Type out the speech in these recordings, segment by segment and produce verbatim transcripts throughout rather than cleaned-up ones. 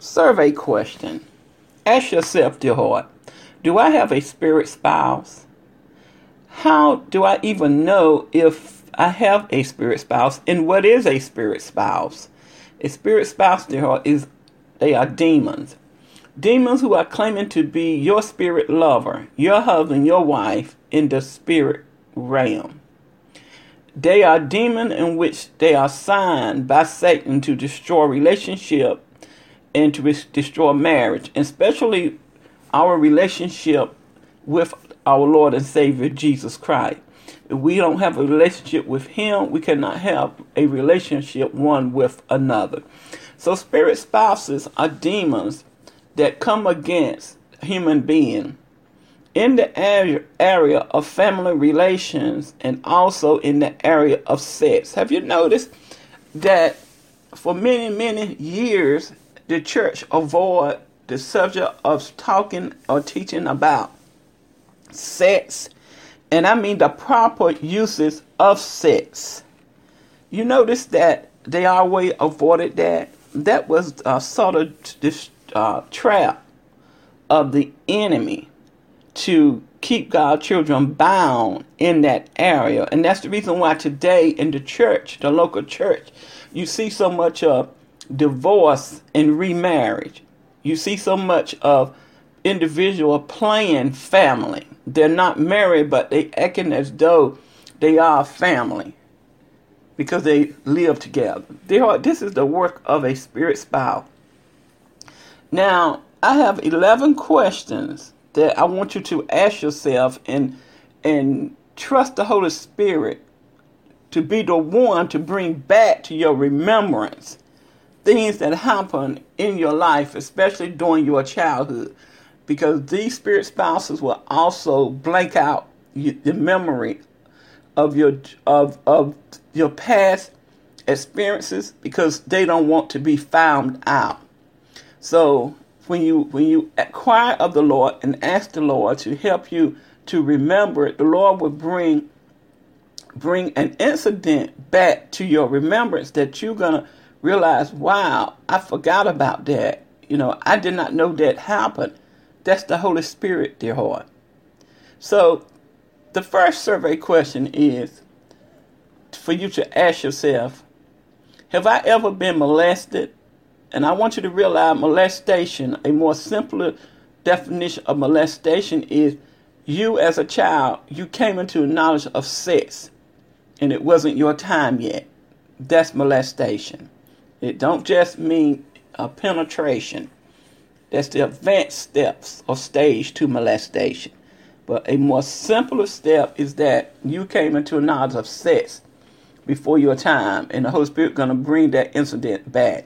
Survey question. Ask yourself, dear heart, do I have a spirit spouse? How do I even know if I have a spirit spouse? And what is a spirit spouse? A spirit spouse, dear heart, is they are demons. Demons who are claiming to be your spirit lover, your husband, your wife in the spirit realm. They are demons in which they are signed by Satan to destroy relationship and to destroy marriage, especially our relationship with our Lord and Savior Jesus Christ. If we don't have a relationship with Him, we cannot have a relationship one with another. So spirit spouses are demons that come against human being in the area of family relations and also in the area of sex. Have you noticed that for many, many years, the church avoid the subject of talking or teaching about sex, and I mean the proper uses of sex? You notice that they always avoided that. That was a sort of this uh, trap of the enemy to keep God's children bound in that area. And that's the reason why today in the church, the local church, you see so much of divorce and remarriage. You see so much of individual playing family. They're not married, but they acting as though they are family because they live together. They are, this is the work of a spirit spouse. Now, I have eleven questions that I want you to ask yourself and and trust the Holy Spirit to be the one to bring back to your remembrance things that happen in your life, especially during your childhood, because these spirit spouses will also blank out the memory of your of of your past experiences because they don't want to be found out. So when you when you inquire of the Lord and ask the Lord to help you to remember it, the Lord will bring bring an incident back to your remembrance that you're gonna realize, wow, I forgot about that. You know, I did not know that happened. That's the Holy Spirit, dear heart. So the first survey question is for you to ask yourself, have I ever been molested? And I want you to realize molestation, a more simpler definition of molestation is you as a child, you came into knowledge of sex and it wasn't your time yet. That's molestation. It don't just mean a penetration. That's the advanced steps or stage to molestation. But a more simpler step is that you came into a knowledge of sex before your time, and the Holy Spirit is going to bring that incident back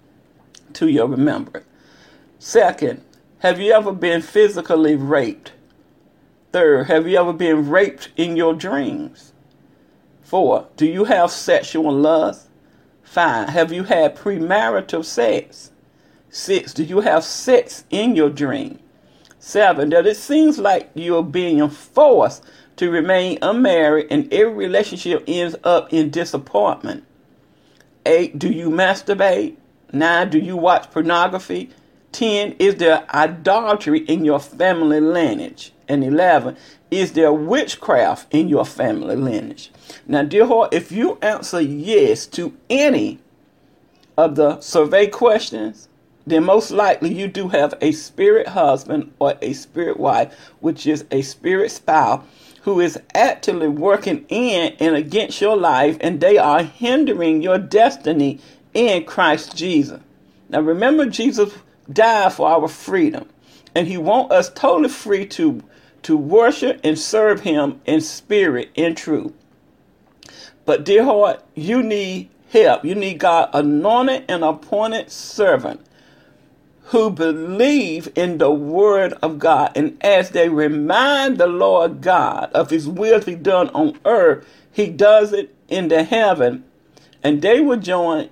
to your remembrance. Second, have you ever been physically raped? Third, have you ever been raped in your dreams? Four, do you have sexual lust? Five, have you had premarital sex? Six, do you have sex in your dream? Seven, that it seems like you're being forced to remain unmarried and every relationship ends up in disappointment. Eight, do you masturbate? Nine, do you watch pornography? Ten, is there idolatry in your family lineage? And eleven, is there witchcraft in your family lineage? Now, dear heart, if you answer yes to any of the survey questions, then most likely you do have a spirit husband or a spirit wife, which is a spirit spouse, who is actively working in and against your life, and they are hindering your destiny in Christ Jesus. Now remember, Jesus died for our freedom, and he wants us totally free to, to worship and serve him in spirit and truth. But dear heart, you need help. You need God anointed and appointed servant who believe in the word of God. And as they remind the Lord God of his will to be done on earth, he does it in the heaven. And they will join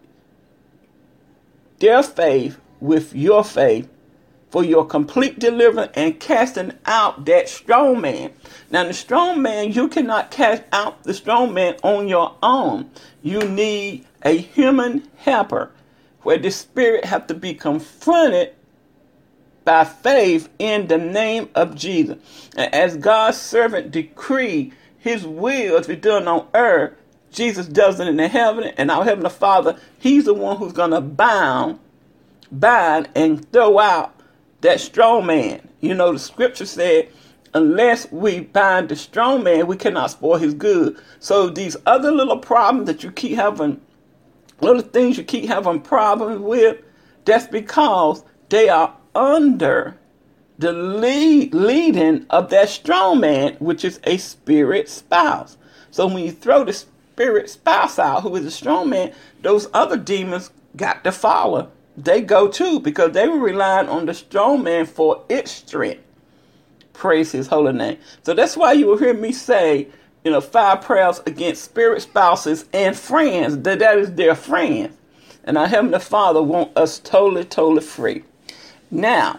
their faith with your faith for your complete deliverance and casting out that strong man. Now, the strong man, you cannot cast out the strong man on your own. You need a human helper, where the spirit have to be confronted by faith in the name of Jesus. And as God's servant decree his will to be done on earth, Jesus does it in the heaven, and our Heavenly Father, he's the one who's going to bind, bind and throw out that strong man. You know, the scripture said, unless we bind the strong man, we cannot spoil his good. So these other little problems that you keep having, little things you keep having problems with, that's because they are under the lead, leading of that strong man, which is a spirit spouse. So when you throw the spirit spouse out, who is a strong man, those other demons got to follow. They go too, because they were relying on the strong man for its strength. Praise his holy name. So that's why you will hear me say, you know, five prayers against spirit spouses and friends, that that is their friends. And our Heavenly Father wants us totally, totally free. Now,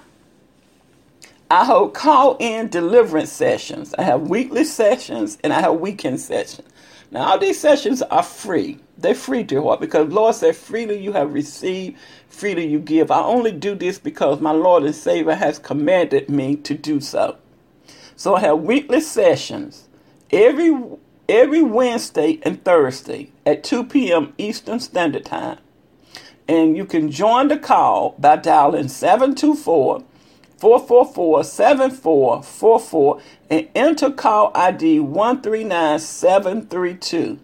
I hold call-in deliverance sessions. I have weekly sessions and I have weekend sessions. Now, all these sessions are free. They're free, dear heart, because Lord said, freely you have received, freely you give. I only do this because my Lord and Savior has commanded me to do so. So I have weekly sessions every every Wednesday and Thursday at two p.m. Eastern Standard Time. And you can join the call by dialing seven two four, four four four, seven four four four and enter call I D one three nine seven three two.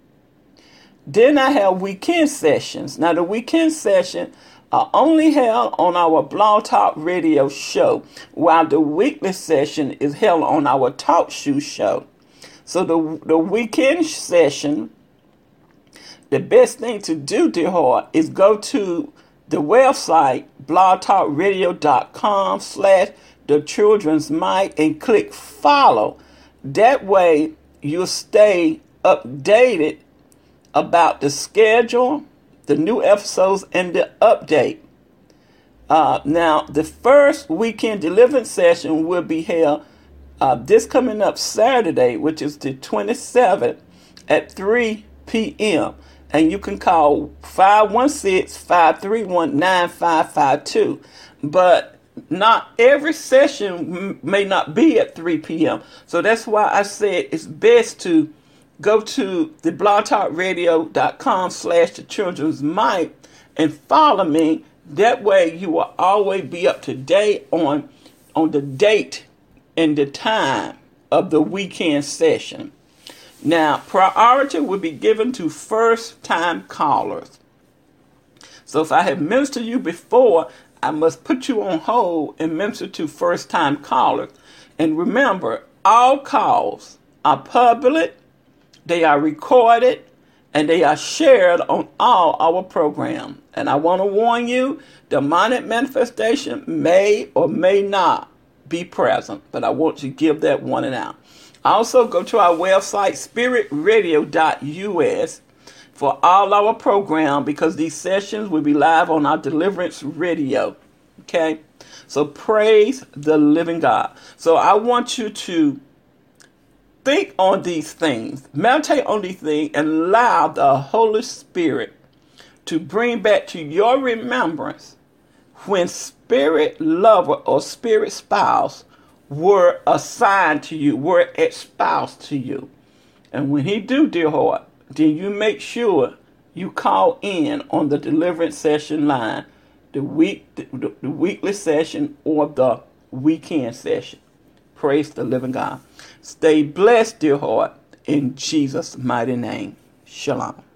Then I have weekend sessions. Now the weekend session are only held on our Blog Talk Radio show, while the weekly session is held on our Talk Shoe show. So the, the weekend session, the best thing to do, dear heart, is go to the website blogtalkradio.com slash the children's mic and click follow. That way you'll stay updated about the schedule, the new episodes, and the update. Uh, now, the first weekend deliverance session will be held uh, this coming up Saturday, which is the twenty-seventh at three p.m. And you can call five one six, five three one, nine five five two. But not every session m- may not be at three p.m. So that's why I said it's best to go to the blogtalkradio.com slash the children's mic and follow me. That way you will always be up to date on, on the date and the time of the weekend session. Now, priority will be given to first-time callers. So if I have ministered to you before, I must put you on hold and minister to first-time callers. And remember, all calls are public, they are recorded, and they are shared on all our programs. And I want to warn you, demonic manifestation may or may not be present, but I want you to give that warning out. Also, go to our website, spirit radio dot U S, for all our program, because these sessions will be live on our Deliverance Radio. Okay? So praise the living God. So I want you to think on these things, meditate on these things, and allow the Holy Spirit to bring back to your remembrance when spirit lover or spirit spouse were assigned to you, were espoused to you. And when he do, dear heart, then you make sure you call in on the deliverance session line, the week, the, the weekly session or the weekend session. Praise the living God. Stay blessed, dear heart, in Jesus' mighty name. Shalom.